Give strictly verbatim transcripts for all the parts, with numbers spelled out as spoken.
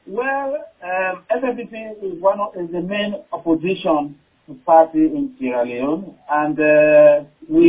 Well, um, S L P P is one of is the main opposition party in Sierra Leone, and uh,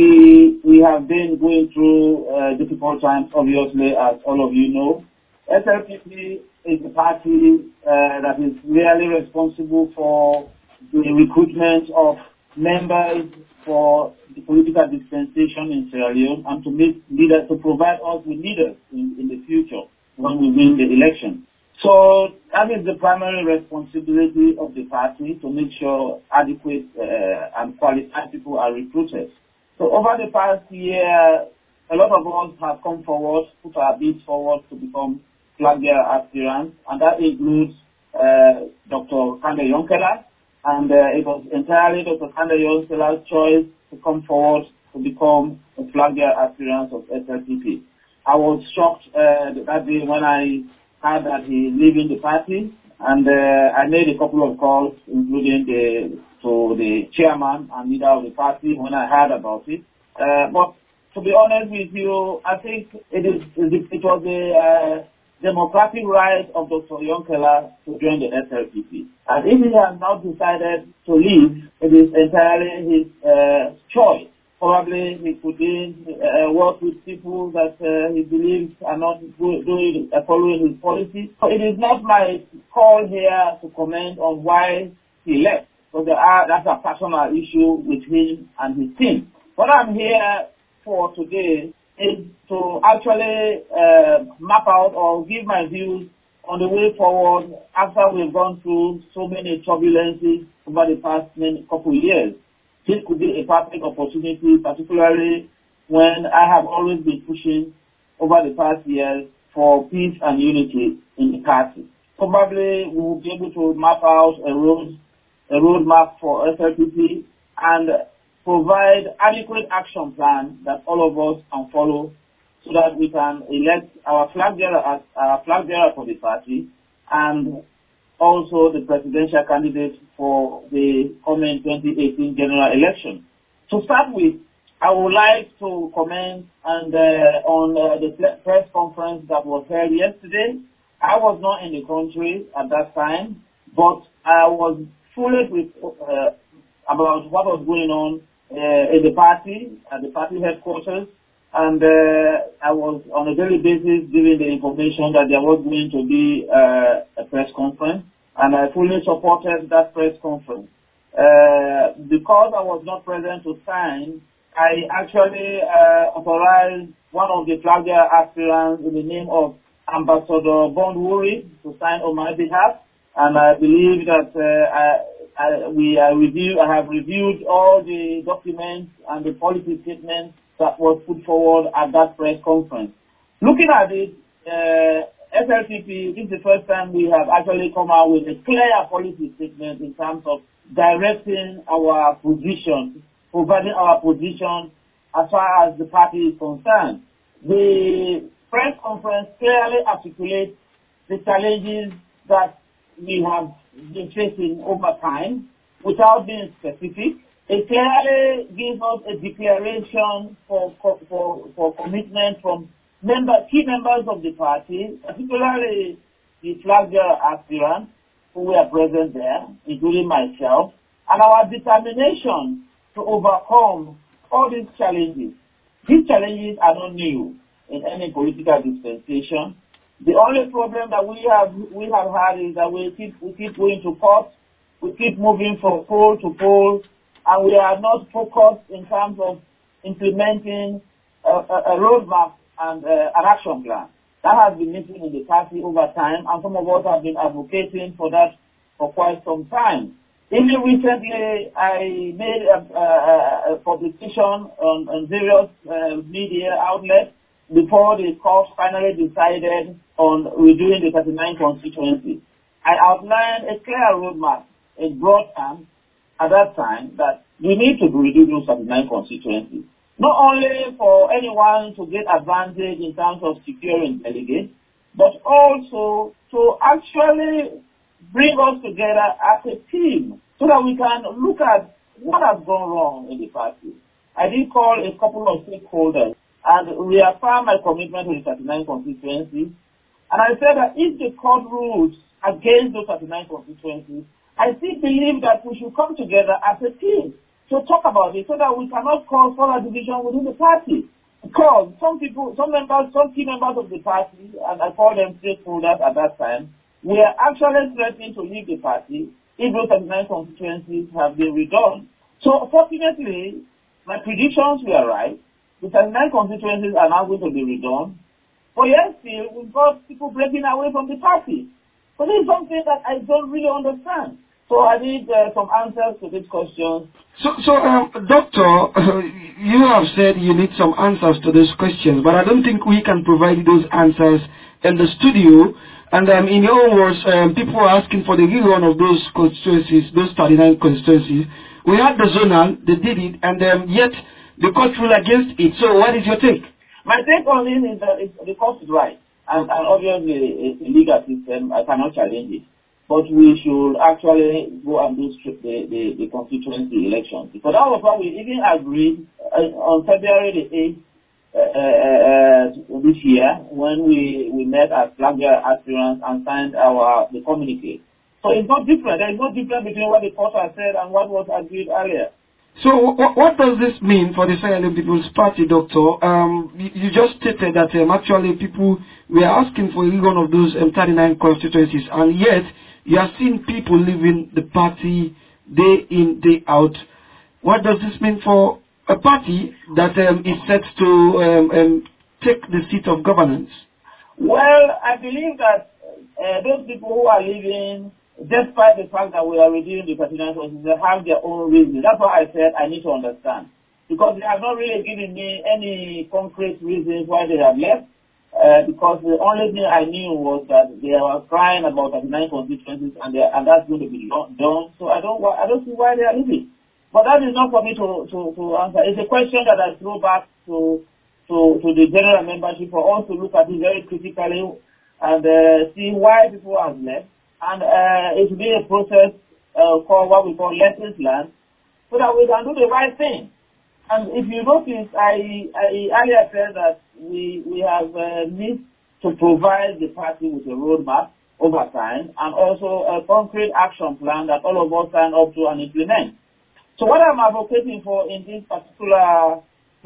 we we have been going through uh, difficult times, obviously, as all of you know. S L P P is the party uh, that is really responsible for the recruitment of members for the political dispensation in Sierra Leone and to make leaders, to provide us with leaders in, in the future when we win the election. So that is the primary responsibility of the party, to make sure adequate uh, and qualified people are recruited. So over the past year, a lot of us have come forward, put our bids forward to become flag bearer aspirants, and that includes uh, Doctor Kande Yonkela, and uh, it was entirely Doctor Kande Yonkela's choice to come forward to become a flag bearer aspirant of S L P P. I was shocked uh, that day when I heard that he is leaving the party, and uh, I made a couple of calls, including the, to the chairman and leader of the party when I heard about it. Uh, but to be honest with you, I think it is it was the uh, democratic right of Doctor Yonkela to join the S L P P. And if he has now decided to leave, it is entirely his uh, choice. Probably he could uh, work with people that uh, he believes are not doing, uh, following his policy. So it is not my call here to comment on why he left. So there are, that's a personal issue with him and his team. What I'm here for today is to actually uh, map out or give my views on the way forward after we've gone through so many turbulences over the past many, couple of years. This could be a perfect opportunity, particularly when I have always been pushing over the past years for peace and unity in the party. Probably we will be able to map out a road, a roadmap for S L P P and provide adequate action plan that all of us can follow, so that we can elect our flag bearer as our flag bearer for the party, and also the presidential candidate for the coming twenty eighteen general election. To start with, I would like to comment and, uh, on uh, the press conference that was held yesterday. I was not in the country at that time, but I was fully with, uh, about what was going on uh, in the party, at the party headquarters, and uh, I was on a daily basis giving the information that there was going to be uh, a press conference, and I fully supported that press conference. Uh, because I was not present to sign, I actually uh, authorized one of the flag bearer aspirants in the name of Ambassador Bond Wuri to sign on my behalf, and I believe that uh, I, I, we I, review, I have reviewed all the documents and the policy statements that was put forward at that press conference. Looking at it, uh, S L P P, this is the first time we have actually come out with a clear policy statement in terms of directing our position, providing our position as far as the party is concerned. The press conference clearly articulates the challenges that we have been facing over time without being specific. It clearly gives us a declaration for, for, for commitment from member, key members of the party, particularly the flag bearer aspirants who were present there, including myself, and our determination to overcome all these challenges. These challenges are not new in any political dispensation. The only problem that we have we have had is that we keep we keep going to court, we keep moving from pole to pole, and we are not focused in terms of implementing a, a, a roadmap and uh, an action plan. That has been missing in the party over time, and some of us have been advocating for that for quite some time. Even recently, I made a, a, a publication on, on various uh, media outlets before the court finally decided on redoing the thirty-nine constituency. I outlined a clear roadmap in broad terms at that time that we need to redo those thirty-nine constituencies. Not only for anyone to get advantage in terms of securing delegates, but also to actually bring us together as a team so that we can look at what has gone wrong in the party. I did call a couple of stakeholders and reaffirm my commitment to the thirty-nine constituency, And I said that if the court rules against those thirty-nine constituencies, I still believe that we should come together as a team to talk about it so that we cannot cause further division within the party. Because some people, some members, some key members of the party, and I call them stakeholders at that time, were actually threatening to leave the party if those thirty-nine constituencies have been redone. So fortunately, my predictions were right. The thirty-nine constituencies are now going to be redone. But yet still, we've got people breaking away from the party. So this is something that I don't really understand. So I need uh, some answers to these questions. So, so um, Doctor, uh, you have said you need some answers to these questions, but I don't think we can provide those answers in the studio. And um, in your own words, um, people are asking for the rerun of those constituencies, those thirty-nine constituencies. We had the zonal, they did it, and um, yet the court ruled against it. So what is your take? My take on it is that it's, the court is right. And, and obviously, it's a legal system. I cannot challenge it. But we should actually go and do the, the, the constituency elections. Because that was what we even agreed uh, on February the eighth uh, uh, uh, this year when we, we met as flag bearer aspirants and signed our the communique. So it's not different. There is no difference between what the court has said and what was agreed earlier. So what, what does this mean for the Sierra Leone People's Party, Doctor? Um, you, you just stated that um, actually people were asking for one of those um, thirty-nine constituencies, and yet you are seeing people leaving the party day in, day out. What does this mean for a party that um, is set to um, um, take the seat of governance? Well, I believe that uh, those people who are leaving, despite the fact that we are reducing the thirty-nine constituencies, they have their own reasons. That's why I said I need to understand. Because they have not really given me any concrete reasons why they have left. Uh, because the only thing I knew was that they were crying about thirty-nine constituencies and, and that's going to be done. So I don't I don't see why they are leaving. But that is not for me to, to, to answer. It's a question that I throw back to, to, to the general membership for us to look at it very critically and uh, see why people have left. And uh, it will be a process uh, called what we call lessons learned so that we can do the right thing. And if you notice, I, I earlier said that we, we have uh, need to provide the party with a roadmap over time and also a concrete action plan that all of us sign up to and implement. So what I'm advocating for in this particular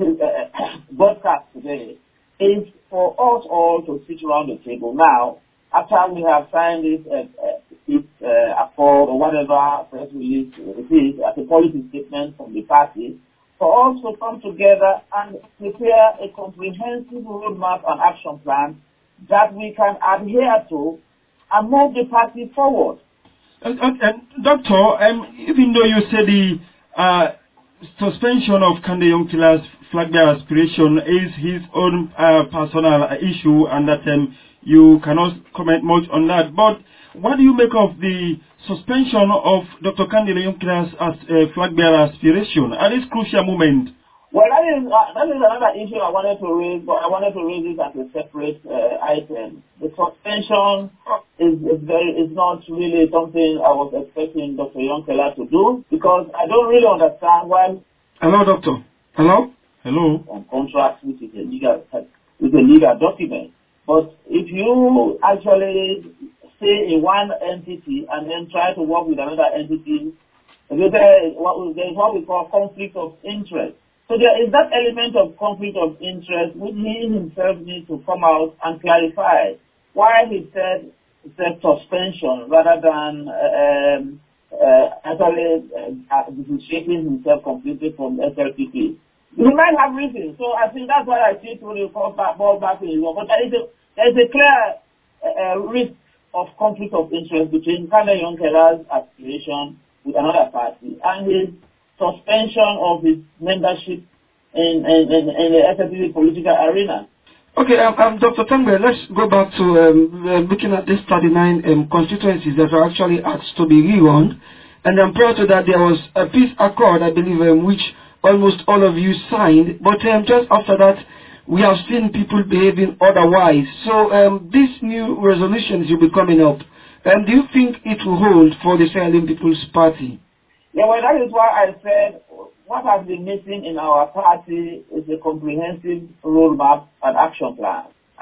uh, broadcast today is for us all to sit around the table now after we have signed this, uh, uh, this uh, accord or whatever press release it is as a policy statement from the party, for us to come together and prepare a comprehensive roadmap and action plan that we can adhere to and move the party forward. And, and, and Doctor, um, even though you say the uh, suspension of Kande Yonkila's flag bearer aspiration is his own uh, personal issue and that um, you cannot comment much on that, but what do you make of the suspension of Doctor Kande Yonkila's as uh, flag bearer aspiration at this crucial moment? Well, that is uh, that is another issue I wanted to raise, but I wanted to raise it as a separate uh, item. The suspension is, is very is not really something I was expecting Doctor Yonkela to do because I don't really understand why. Hello, Doctor. Hello. Hello. On contract, which is a legal with a legal document, but if you actually stay in one entity and then try to work with another entity, there is what we call conflict of interest. So there is that element of conflict of interest which he himself needs to come out and clarify why he said, said suspension rather than uh, um, uh, actually uh, dissociating himself completely from S L P P. He might have reasons, so I think that's why I see through the ball back, ball back in his work. But there is a, there is a clear uh, risk of conflict of interest between Kande Yonkela's aspiration with another party and his suspension of his membership in, in, in, in the S L P P political arena. Okay, um, um, Doctor Tangbe, let's go back to um, uh, looking at these thirty-nine um, constituencies that are actually asked to be rerun. And um, prior to that, there was a peace accord, I believe, um, which almost all of you signed. But um, just after that, we have seen people behaving otherwise. So um, these new resolutions will be coming up. Um, do you think it will hold for the Sierra Leone People's Party? Yeah, well, that is why I said what has been missing in our party is a comprehensive roadmap and action plan.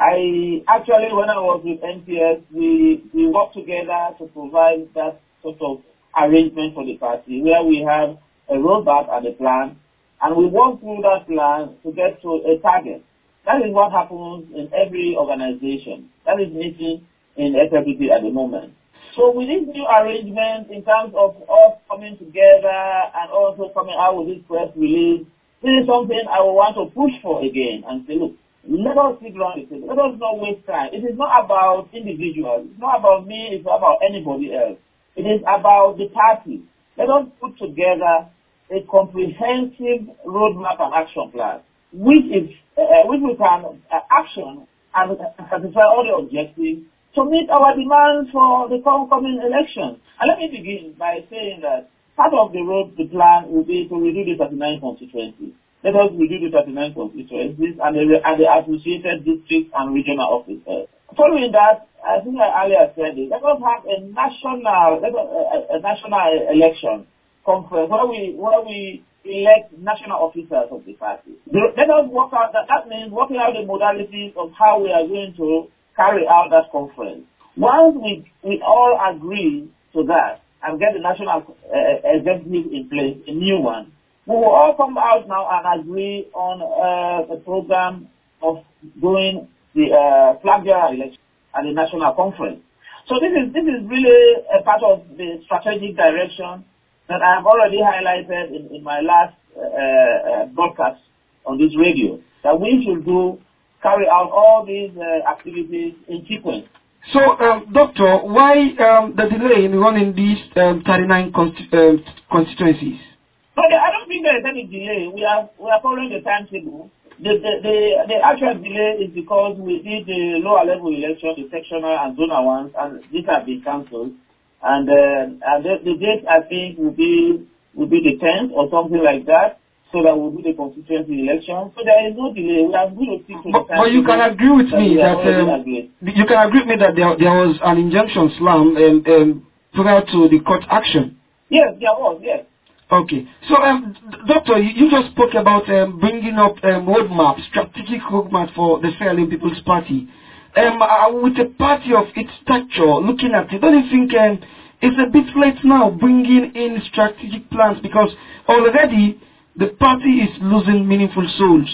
I actually, when I was with N P S, we, we worked together to provide that sort of arrangement for the party where we have a roadmap and a plan, and we work through that plan to get to a target. That is what happens in every organization. That is missing in S L P P at the moment. So with this new arrangement in terms of us coming together and also coming out with this press release, this is something I will want to push for again and say, look, let us sit around the table. Let us not waste time. It is not about individuals. It's not about me. It's not about anybody else. It is about the party. Let us put together a comprehensive roadmap and action plan, which is uh, which we can uh, action and satisfy all the objectives to meet our demands for the coming election. And let me begin by saying that part of the road, the plan will be to redo the thirty-nine constituencies. Let us review the thirty-nine constituencies and the, and the associated district and regional offices. Following that, I think I earlier said it, let us have a national, let us, a, a national election conference where we, where we elect national officers of the party. Let us work out, that, that means working out the modalities of how we are going to carry out that conference. Once we, we all agree to that and get the national uh, executive in place, a new one, we will all come out now and agree on uh, a program of doing the uh, flag bearer election and the national conference. So this is this is really a part of the strategic direction that I have already highlighted in, in my last uh, uh, broadcast on this radio, that we should do, carry out all these uh, activities in sequence. So, um, Doctor, why um, the delay in running these um, thirty-nine consti- uh, constituencies? No, I don't think there is any delay. We are we are following the timetable. The, the the the actual delay is because we did the lower level election, the sectional and zonal ones, and these have been cancelled. And, uh, and the, the date I think will be will be the tenth or something like that, so that we'll do the constituency election. So there is no delay. We are going to stick to the timetable. But you can agree with me that um, you can agree with me that there there was an injunction slam um, um, prior to the court action. Yes, there was. Yes. Okay. So, um, Doctor, you, you just spoke about um, bringing up um, roadmap, strategic roadmap for the Sierra Leone People's Party. Um, uh, with a party of its stature, looking at it, don't you think um, it's a bit late now bringing in strategic plans, because already the party is losing meaningful souls?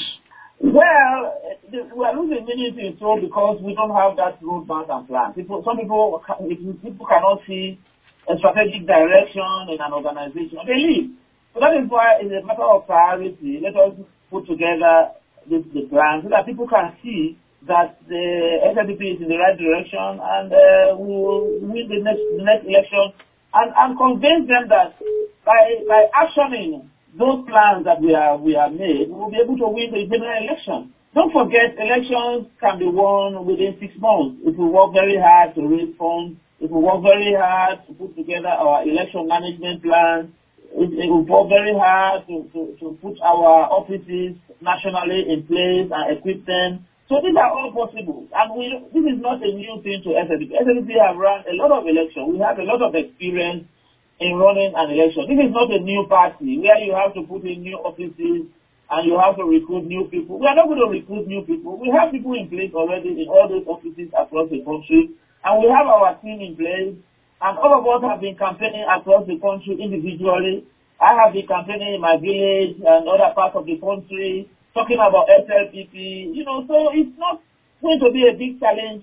Well, we are losing meaningful souls because we don't have that roadmap and plan. People, some people, people cannot see a strategic direction in an organization, they leave. So that is why it's a matter of priority. Let us put together this, the plan so that people can see that the S L P P is in the right direction, and uh, we will win the next, the next election, and, and convince them that by by actioning those plans that we are we have made, we will be able to win the general election. Don't forget, elections can be won within six months if we work very hard to raise funds. If we work very hard to put together our election management plan, if we work very hard to, to, to put our offices nationally in place and equip them. So these are all possible. And we, this is not a new thing to S L P P. S L P P have run a lot of elections. We have a lot of experience in running an election. This is not a new party where you have to put in new offices and you have to recruit new people. We are not going to recruit new people. We have people in place already in all those offices across the country. And we have our team in place, and all of us have been campaigning across the country individually. I have been campaigning in my village and other parts of the country, talking about S L P P, you know, so it's not going to be a big challenge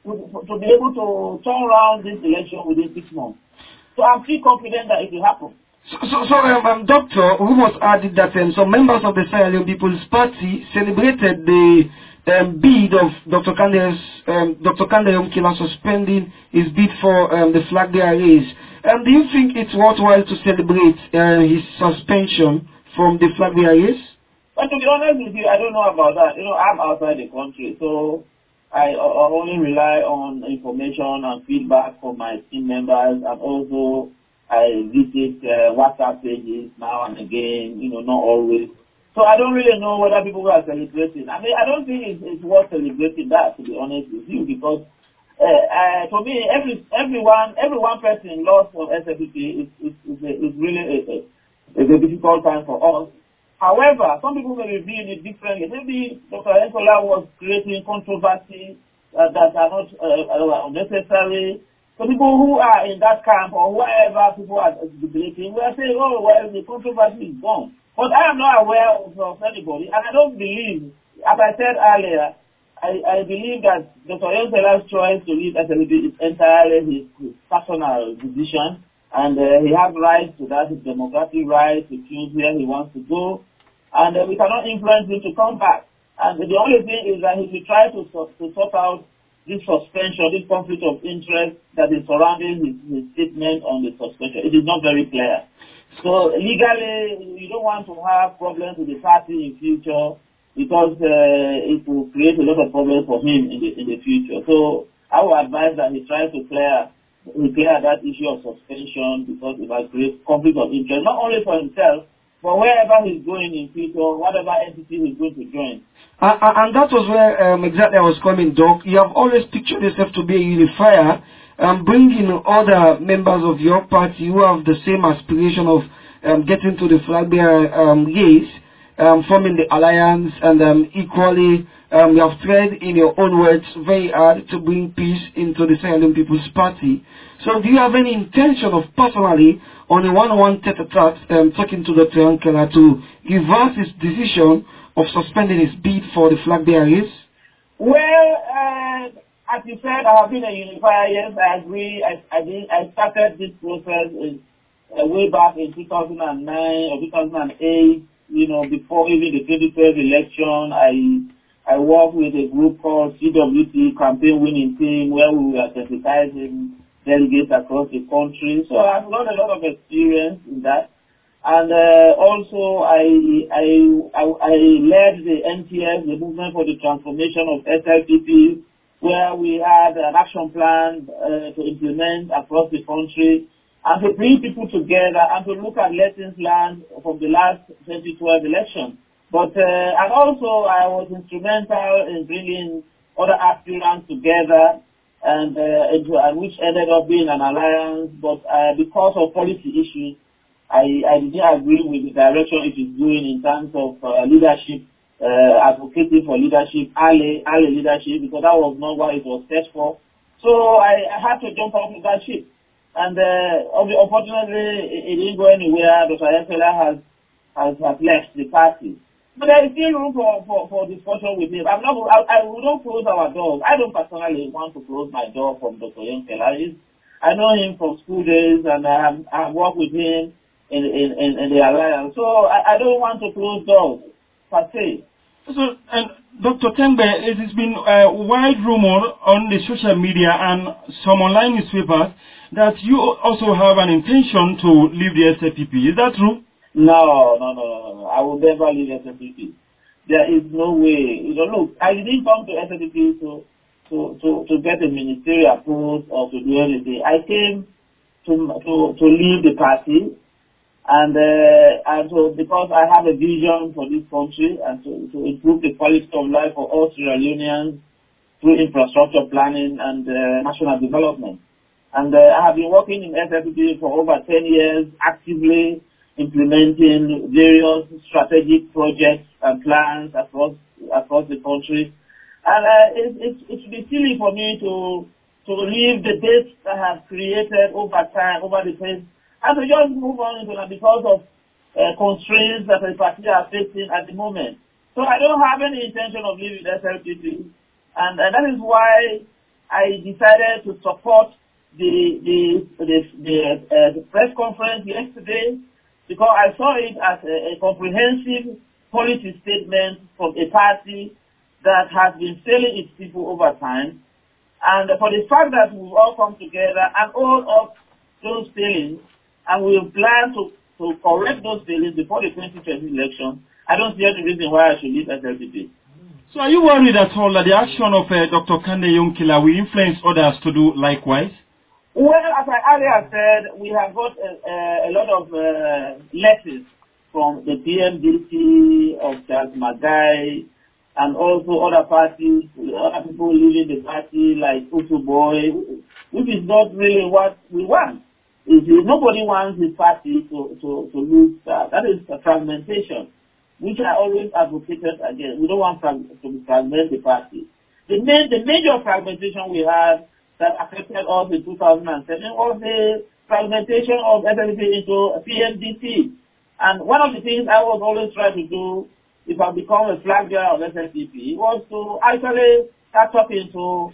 to be able to turn around this election within six months. So I'm still confident that it will happen. So, so, so um, um, Doctor, rumors added that um, some members of the Sierra Leone People's Party celebrated the Um, bid of Doctor Kande's, um, Doctor Kande Yomkila suspending his bid for um, the flag bearer race. Um, do you think it's worthwhile to celebrate uh, his suspension from the flag bearer race? But to be honest with you, I don't know about that. You know, I'm outside the country, so I, I only rely on information and feedback from my team members, and also I visit uh, WhatsApp pages now and again, you know, not always. So I don't really know whether people are celebrating. I mean, I don't think it's, it's worth celebrating that, to be honest with you, because uh, uh, for me, every everyone, every one person lost from S L P P is, is, is, a, is really a, a, is a difficult time for us. However, some people may be viewing it differently. Maybe Doctor Enkola was creating controversy uh, that are not uh, unnecessary. So people who are in that camp or whoever people are debating, we are saying, oh, well, the controversy is gone. But I am not aware of, of anybody, and I don't believe, as I said earlier, I, I believe that Doctor Enkola's choice to leave S L P is entirely his, his personal decision, and uh, he has rights to that, his democratic right to choose where he wants to go, and uh, we cannot influence him to come back. And the only thing is that he should try to, to sort out this suspension, this conflict of interest that is surrounding his, his statement on the suspension. It is not very clear. So legally, you don't want to have problems with the party in future because uh, it will create a lot of problems for him in the in the future. So I would advise that he tries to clear he clear that issue of suspension because it might create conflict of interest, not only for himself, but wherever he's going in future, whatever entity he's going to join. Uh, uh, and that was where um, exactly I was coming, Doc. You have always pictured yourself to be a unifier, um, bringing other members of your party who have the same aspiration of um, getting to the flag bearer um, race, um, forming the alliance, and um, equally um, you have tried, in your own words, very hard to bring peace into the Sierra Leone People's Party. So do you have any intention of personally, on a one-on-one tete-a-tete, um, talking to Doctor Enkola to reverse his decision of suspending his bid for the flag bearer race? Well, uh, as you said, I have been a unifier. Yes, I agree. I I, did, I started this process in, uh, way back in two thousand nine or two thousand eight. You know, before even the twenty twelve election, I I worked with a group called C W T, Campaign Winning Team, where we were sensitizing delegates across the country. So I've got a lot of experience in that. And uh, also, I, I I I led the N T S, the Movement for the Transformation of S L P P, where we had an action plan uh, to implement across the country and to bring people together and to look at lessons learned from the last twenty twelve election. But uh, and also, I was instrumental in bringing other aspirants together, and uh, into, uh, which ended up being an alliance. But uh, because of policy issues, I, I didn't agree with the direction it is doing in terms of uh, leadership, uh, advocating for leadership, ally, ally leadership, because that was not what it was set for. So I, I had to jump off that ship. And uh, unfortunately, it, it didn't go anywhere. Doctor Enkola has, has, has left the party. But there is still room for, for, for discussion with him. I'm not, I, I will not close our doors. I don't personally want to close my door from Doctor Enkola. I know him from school days, and I have, I have worked with him In, in, in the alliance. So I, I don't want to close doors, per se. So, and Doctor Tengbe, it has been a wide rumor on the social media and some online newspapers that you also have an intention to leave the S L P P. Is that true? No, no, no, no, no. I will never leave S L P P. There is no way. You know, look, I didn't come to S L P P to, to, to, to get a ministerial post or to do anything. I came to, to, to leave the party. And, uh, and so because I have a vision for this country and to, to improve the quality of life for all Sierra Leoneans through infrastructure planning and uh, national development. And uh, I have been working in S L P P for over ten years, actively implementing various strategic projects and plans across across the country. And uh, it, it, it should be silly for me to to leave the base that I have created over time, over the past. And to just move on into that because of uh, constraints that the party are facing at the moment. So I don't have any intention of leaving S L P P. And uh, that is why I decided to support the the the, the, uh, the press conference yesterday, because I saw it as a, a comprehensive policy statement from a party that has been failing its people over time. And for the fact that we've all come together and all of those failings, and we plan to, to correct those failings before the twenty twenty election, I don't see any reason why I should leave S L P P. So are you worried at all that the action of uh, Doctor Kande Yonkila will influence others to do likewise? Well, as I earlier said, we have got a, a, a lot of uh, lessons from the P M D C of Charles Magai and also other parties, other people leaving the party like Utu Boy, which is not really what we want. Is nobody wants his party to, to, to lose that. That is a fragmentation. which I always advocated against. We don't want frag- to fragment the party. The, main, the major fragmentation we had that affected us in two thousand seven was the fragmentation of S L P into P M D C. And one of the things I was always trying to do if I become a flag bearer of S L P P was to actually start talking to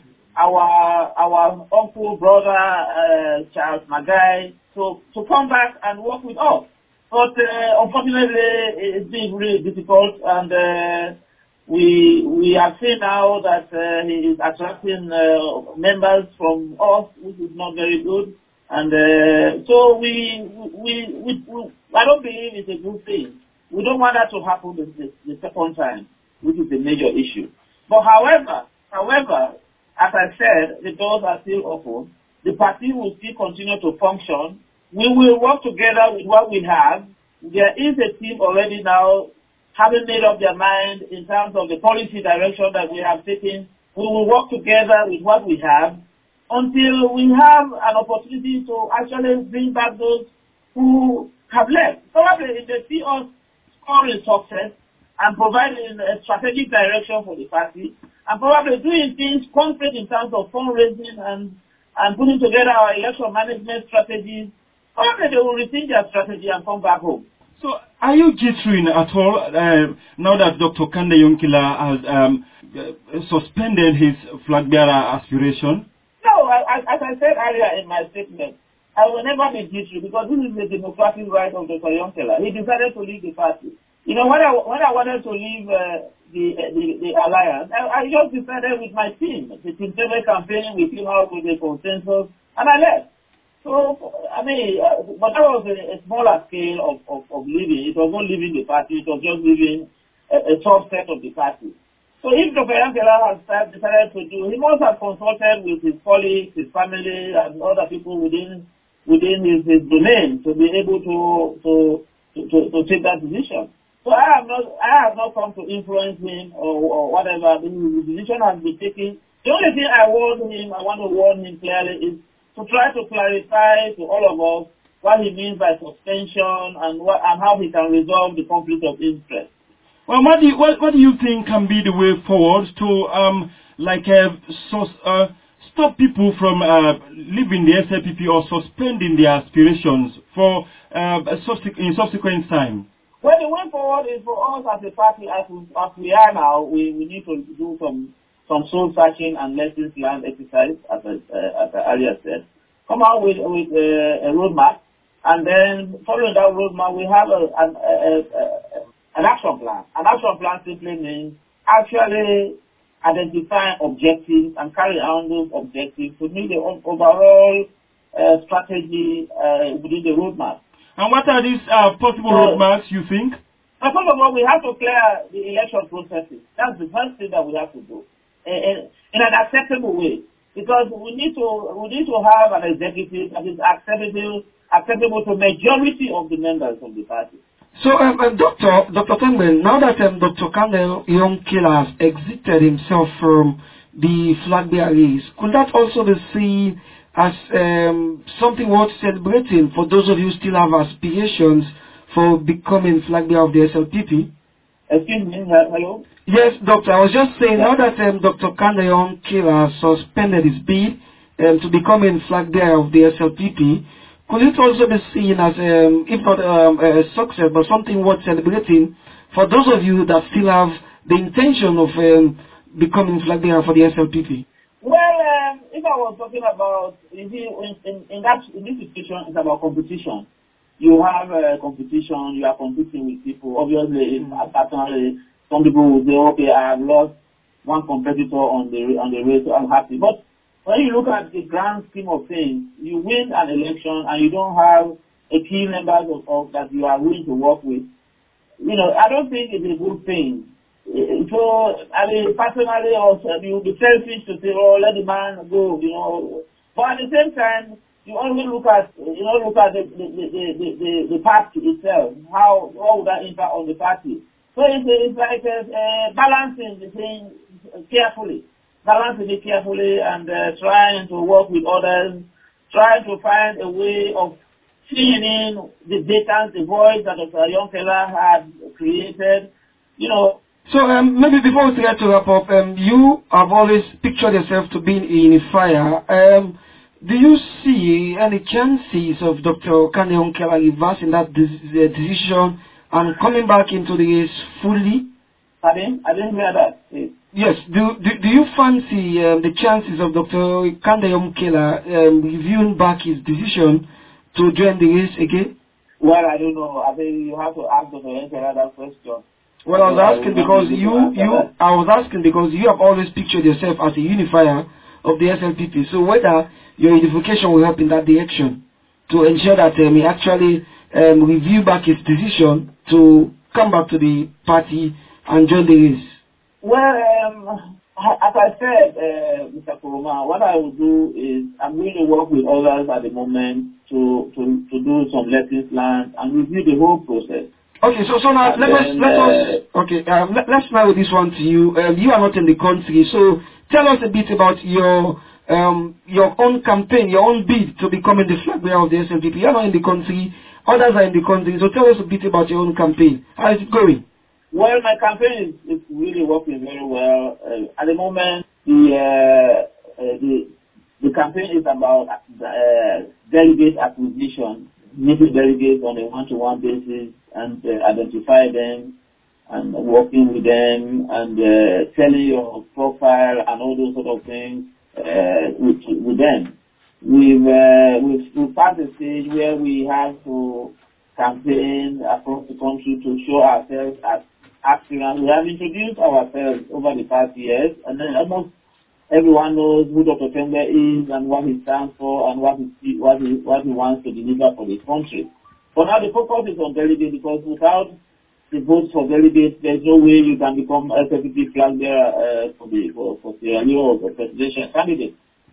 our our uncle, brother, uh, Charles Magai, to, to come back and work with us. But uh, unfortunately, it's been really difficult, and uh, we we have seen now that uh, he is attracting uh, members from us, which is not very good. And uh, so we we, we we I don't believe it's a good thing. We don't want that to happen the, the, the second time, which is the major issue. But however, however, as I said, the doors are still open. The party will still continue to function. We will work together with what we have. There is a team already now having made up their mind in terms of the policy direction that we have taken. We will work together with what we have until we have an opportunity to actually bring back those who have left. Probably if they see us scoring success and providing a strategic direction for the party, and probably doing things concrete in terms of fundraising and, and putting together our election management strategies, probably they will rethink their strategy and come back home. So, are you jittering at all uh, now that Doctor Kande Yonkila has um, uh, suspended his flag bearer aspiration? No, I, as I said earlier in my statement, I will never be jittery because this is the democratic right of Doctor Yonkila. He decided to leave the party. You know, when I, when I wanted to leave uh, the, the the alliance, I, I just decided with my team, the Team Seven campaign, we came out with a consensus, and I left. So, I mean, uh, but that was a, a smaller scale of, of, of leaving. It was not leaving the party, it was just leaving a, a subset of the party. So if Doctor Yonkila has decided to do, he must have consulted with his colleagues, his family, and other people within within his, his domain to be able to to, to, to, to take that decision. So I have not I have not come to influence him or, or whatever. The decision has been taken. The only thing I warn him, I want to warn him clearly, is to try to clarify to all of us what he means by suspension and what and how he can resolve the conflict of interest. Well, what do you, what, what do you think can be the way forward to um like uh, so, uh, stop people from uh, leaving the S L P P or suspending their aspirations for uh, subsequent, in subsequent time? Well, the way forward is for us as a party, as we, as we are now, we, we need to do some some soul searching and lessons learned exercise, as I, uh, as I earlier said. Come out with, with uh, a roadmap, and then following that roadmap, we have a, an, a, a, a, an action plan. An action plan simply means actually identifying objectives and carry out those objectives to meet the overall uh, strategy uh, within the roadmap. And what are these uh, possible so, roadmaps, you think? First of all, we have to clear the election processes. That's the first thing that we have to do in, in an acceptable way. Because we need to we need to have an executive that is acceptable acceptable to majority of the members of the party. So, um, uh, Doctor Doctor Tengbe, now that um, Doctor Kande Yonkila has exited himself from the flag bearer race, could that also be seen as um, something worth celebrating for those of you who still have aspirations for becoming flag bearer of the S L P P? Excuse me, hello? Yes, Doctor, I was just saying, yeah. Now that um, Doctor Kande Yonkila suspended his bid um, to becoming flag bearer of the S L P P, could it also be seen as, um, if not um, a success, but something worth celebrating for those of you that still have the intention of um, becoming flag bearer for the S L P P? Well, um, if I was talking about, you see, in, in, in, that, in this situation, it's about competition. You have a competition, you are competing with people. Obviously, mm. personally, some people will say, okay, I have lost one competitor on the on the race, so I'm happy. But when you look at the grand scheme of things, you win an election and you don't have a key member of, of that you are willing to work with. You know, I don't think it's a good thing. So, I mean, personally, also, you will be selfish to say, oh, let the man go, you know. But at the same time, you only look at, you know, look at the the the the, the, the party itself. How how would that impact on the party? So it's, it's like a, a balancing the thing carefully, balancing it carefully, and uh, trying to work with others, trying to find a way of filling in the data, the voice that Doctor Yonkila had created, you know. So um, maybe before we try to wrap up, um, you have always pictured yourself to be a unifier. Um, do you see any chances of Doctor Kande Onkela reversing that de- decision and coming back into the race fully? Pardon? I didn't hear that. Please. Yes. Do, do do you fancy um, the chances of Doctor Kande Onkela um, reviewing back his decision to join the race again? Well, I don't know. I think you have to ask Doctor Onkela that question. Well, I was asking because you, you, I was asking because you have always pictured yourself as a unifier of the S L P P. So whether your unification will help in that direction to ensure that um, he actually um, review back his decision to come back to the party and join the race. Well, um, as I said, uh, Mister Kuruma, what I will do is I'm going to work with others at the moment to, to, to do some lessons learned and review the whole process. Okay, so so now let us let us okay um, let, let's start with this one to you. Um, you are not in the country, so tell us a bit about your um your own campaign, your own bid to becoming the flag bearer of the S L P P. You are not in the country; others are in the country. So tell us a bit about your own campaign. How is it going? Well, my campaign is, is really working very well. Uh, at the moment, the uh, uh, the the campaign is about uh, delegate acquisition, meeting delegates on a one-to-one basis and uh, identify them and working with them and uh, telling your profile and all those sort of things uh, with, with them. We've, uh, we've, we've passed the stage where we have to campaign across the country to show ourselves as aspirants. We have introduced ourselves over the past years, and then almost everyone knows who Doctor Tembe is and what he stands for and what he, what he, what he wants to deliver for the country. But now the focus is on delegates because without the votes for delegates, there's no way you can become S L P P flag bearer uh, for the for, for Sierra Leone or the presidential candidate.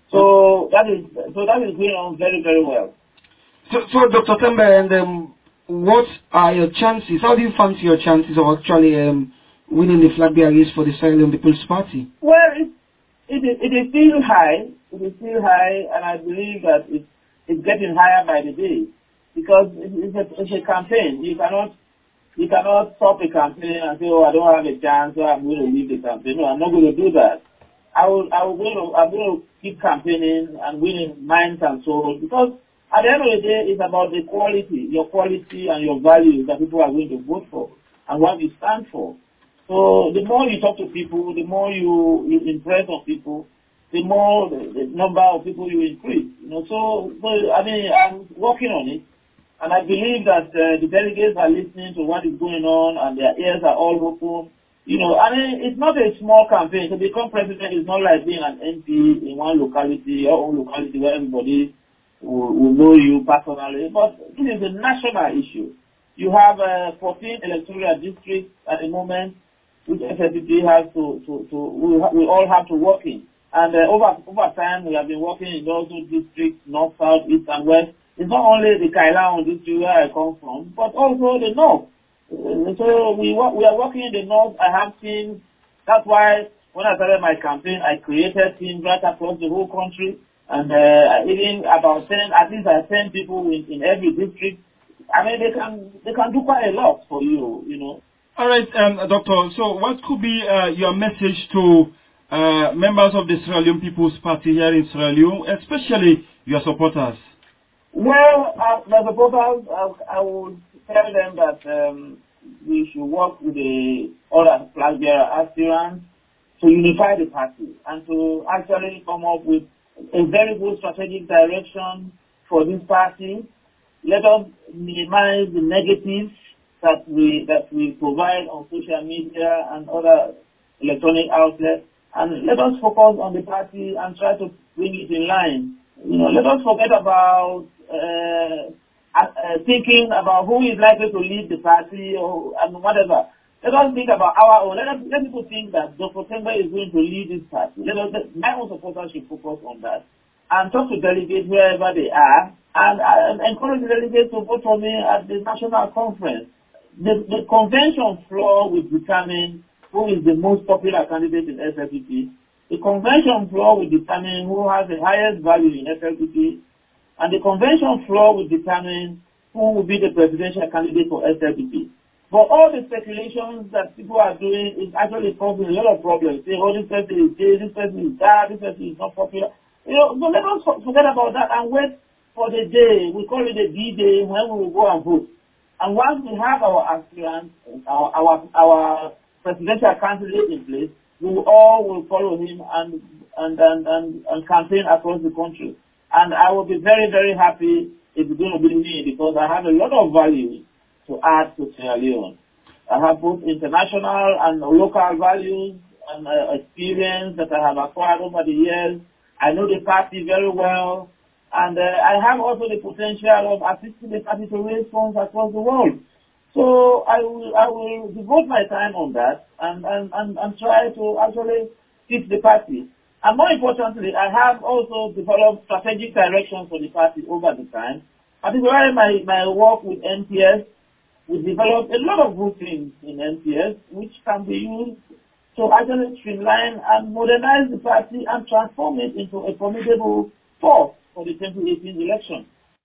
So that is so that is going on very very well. So, so Doctor Tembe, and um, what are your chances? How do you fancy your chances of actually um, winning the flag bearer race for the Sierra Leone People's Party? Well, it, it is it is still high. It is still high, and I believe that it's it's getting higher by the day. Because it's a, it's a campaign. You cannot you cannot stop a campaign and say, oh, I don't have a chance, so I'm going to leave the campaign. No, I'm not going to do that. I will I will going to, I'm going to keep campaigning and winning minds and souls because at the end of the day, it's about the quality, your quality and your values that people are going to vote for and what you stand for. So the more you talk to people, the more you, you impress on people, the more the, the number of people you increase. You know, so, so I mean, I'm working on it. And I believe that uh, the delegates are listening to what is going on and their ears are all open. You know, I mean, it's not a small campaign. To become president is not like being an M P in one locality, your own locality where everybody will, will know you personally. But this is a national issue. You have uh, fourteen electoral districts at the moment, which S L P P has to, to, to we, ha we all have to work in. And uh, over, over time, we have been working in those two districts, north, south, east, and west. It's not only the Kailan district where I come from, but also the north. Uh, so we we are working in the north. I have teams. That's why when I started my campaign, I created teams right across the whole country, and uh, even about ten, at least I have ten people in, in every district. I mean, they can they can do quite a lot for you, you know. All right, um, Doctor. So, what could be uh, your message to uh, members of the Sierra Leone People's Party here in Sierra Leone, especially your supporters? Well, uh, the supporters, I, I would tell them that um, we should work with the other flag bearer aspirants to unify the party and to actually come up with a very good strategic direction for this party. Let us minimize the negatives that we that we provide on social media and other electronic outlets, and let us focus on the party and try to bring it in line. You know, let us forget about uh, uh, thinking about who is likely to lead the party or and whatever. Let us think about our own. Let us let people think that Doctor Tembe is going to lead this party. Let us. Let, my own supporters should focus on that and talk to delegates wherever they are and, and encourage the delegates to vote for me at the national conference. The, the convention floor will determine who is the most popular candidate in S L P P. The convention floor will determine who has the highest value in S L P P, and the convention floor will determine who will be the presidential candidate for S L P P. But all the speculations that people are doing is actually causing a lot of problems. Say, oh, this person is gay, this person is that, this person is not popular. You know, so let us forget about that and wait for the day, we call it the D-Day, when we will go and vote. And once we have our aspirants, our, our, our presidential candidate in place, we all will follow him and, and, and, and, and campaign across the country. And I will be very, very happy if it's going to be me, because I have a lot of value to add to Sierra Leone. I have both international and local values and uh, experience that I have acquired over the years. I know the party very well. And uh, I have also the potential of assisting the party to raise funds across the world. So I will, I will devote my time on that and, and, and, and try to actually fix the party. And more importantly, I have also developed strategic directions for the party over the time. Particularly my, my work with N P S, we developed a lot of good things in N P S which can be used to actually streamline and modernize the party and transform it into a formidable force for the twenty eighteen election.